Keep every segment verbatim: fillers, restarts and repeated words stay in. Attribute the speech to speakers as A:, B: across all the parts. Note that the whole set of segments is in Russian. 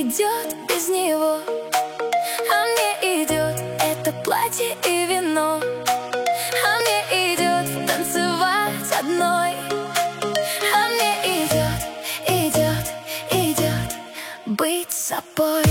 A: идет без него, а мне идет это платье и вино, а мне идет танцевать одной, а мне идет, идет, идет быть собой.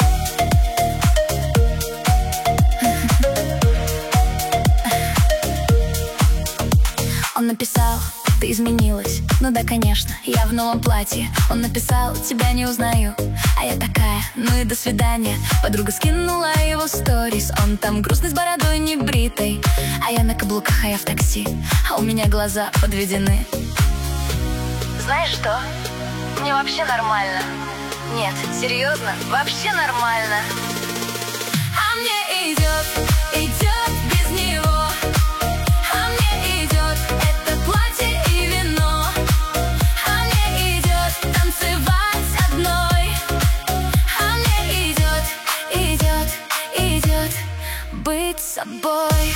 A: Он написал: ты изменилась. Ну да, конечно, я в новом платье. Он написал: тебя не узнаю. А я такая: ну и до свидания. Подруга скинула его сторис. Он там грустный, с бородой небритой, а я на каблуках, а я в такси, а у меня глаза подведены. Знаешь что? Мне вообще нормально. Нет, серьезно, вообще нормально. А мне идет, идет без него. Быть собой.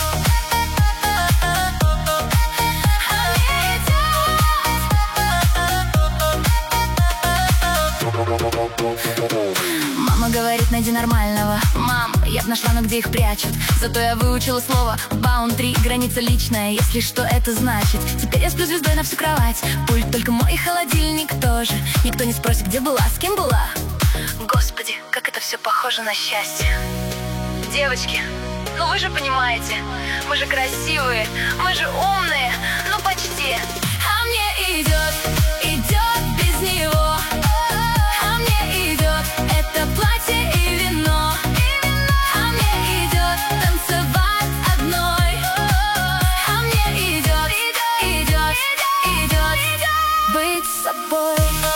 A: Мама говорит: найди нормального. Мам, я б нашла, но где их прячут? Зато я выучила слово boundary, граница личная, если что это значит. Теперь я сплю звездой на всю кровать. Пульт только мой, и холодильник тоже. Никто не спросит, где была, с кем была. Господи, как это все похоже на счастье. Девочки, ну вы же понимаете, мы же красивые, мы же умные, ну почти. А мне идет, идет без него, а мне идет это платье и вино, а мне идет танцевать одной, а мне идет, идет, идет быть собой.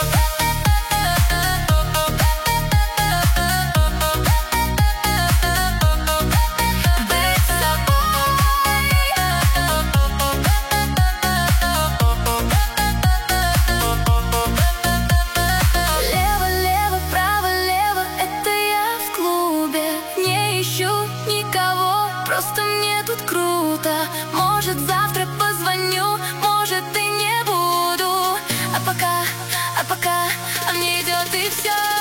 A: Просто мне тут круто. Может, завтра позвоню, может, и не буду. А пока, а пока, а мне идет и все.